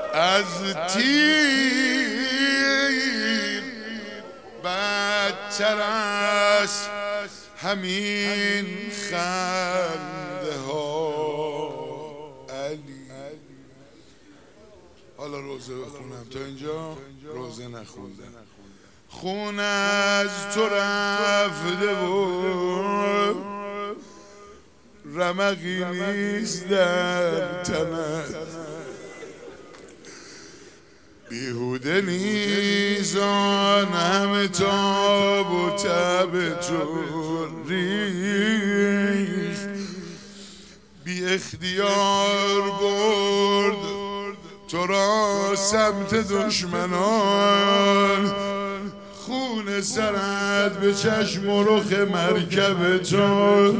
از تیر بدتر است همین خنده ها علی. حالا روزه بخونم، تا اینجا روزه نخوندم. خون از تو رفته و رمقی نیست در تنت، بیهوده نیست آن همه تاب و تب تو ریخت، بی اختیار برد تو را سمت دشمنان، خون سرت به چشم و رخ مرکب تو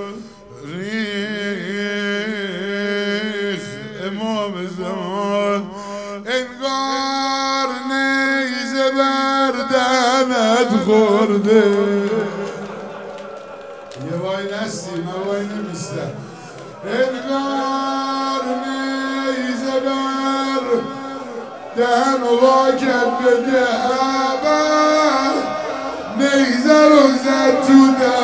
ریخت. امام زمان انگار نیزه بر دهنت خورده. یه وای نستی، من وای نمیستم. انگار نیزه بر دهن و واکت بده عبر، نیزه رو زد تو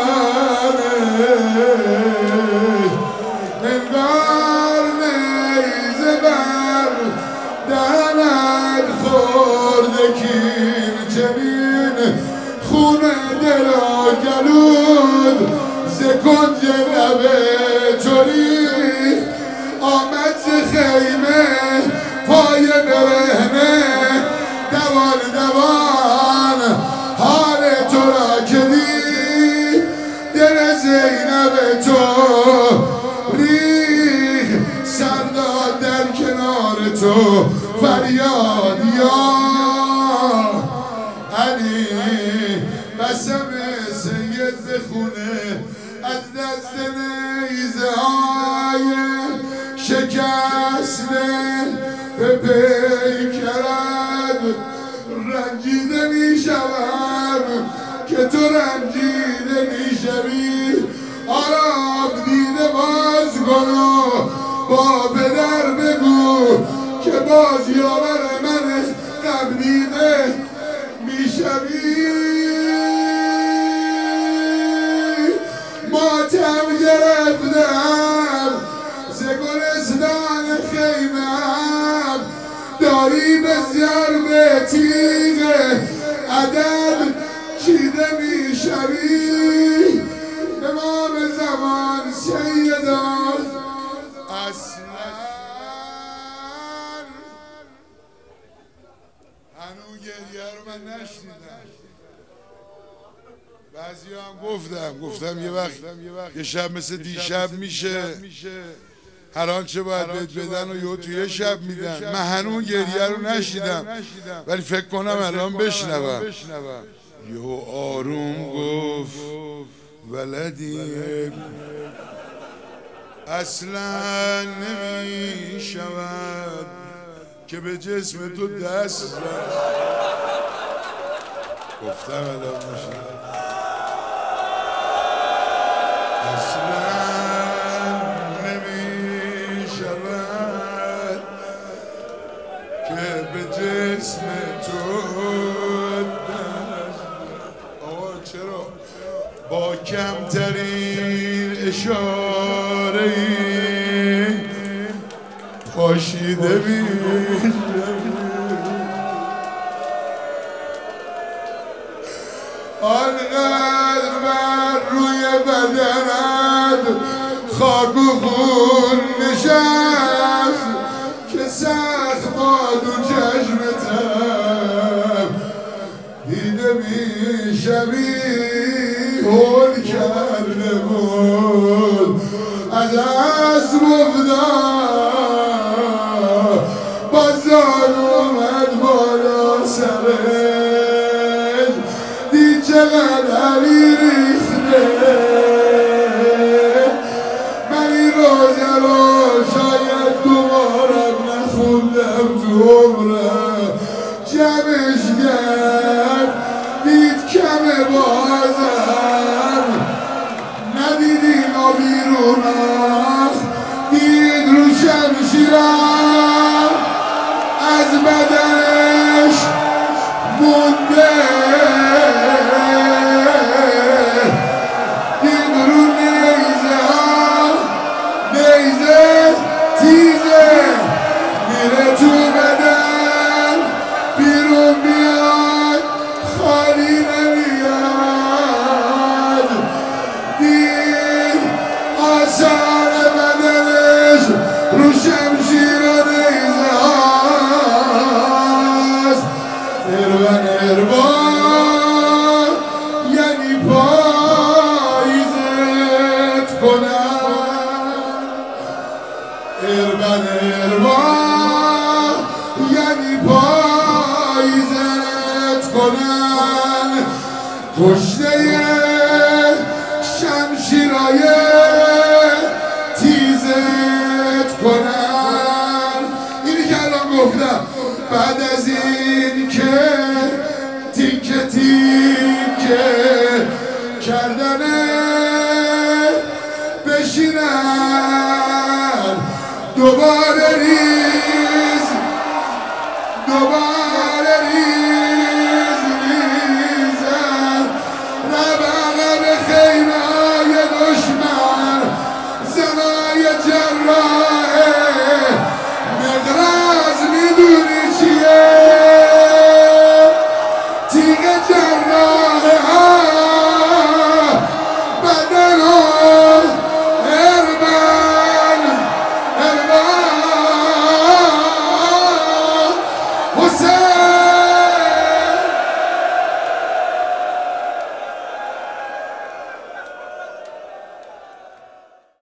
دهنش. انگار نیزه بر دهنت خورده کین چنین، خون دل و گلود ز کنج لب تو ریخت. آمد ز خیمه پای برهنه دوان دوان حال تو را که دید، دل زینب تو ریخت. سر داد در کنار تو فریاد یا علی، قسم سید بخونه از دست نیزه های شکسته به پیکرت رنجیده می شوم که تو رنجیده می شوی. آرام دیده باز کن و با پدر بگو که باز یاور من غم دیده می شوی. ماتم گرفتم ز گلستان خیمم، داری به ضرب تیغ عدد چیده می شوی. امام زمان سیدان اصلا هنو گریه رو من نشنیدم. بعضی هم گفتم یه وقت یه شب مثل دیشب میشه، هر آنچه باید بهت بدن و یه توی شب میدن. من هنون گریه رو نشیدم ولی فکر کنم الان بشنوم. یهو آروم گفت ولدی اصلا نمی شود که به جسم تو دست زد. گفتم الان میشه اصلا نمی شود که به جسم تو دست. آقا چرا با کمترین اشاره پاشیده میشم، آنقدر بر روی بدنت خاک و خون نشست که سخت باد و چشمتم دیده میشوی. هول کرده بود از اسب افتاد، بازار اومد بالا سرش، دید چقدر علی ریخته. من این روزه رو شاید دوبارم نخوندم تو عمرم. جمعش کرد دید کمه بازم، ندید اینا بیرون دید رو شمشیرم کشته شمشیرای تیزت کنن. اینی که الان گفتم بعد از این که تیکه تیکه کردنه بشینن دوباره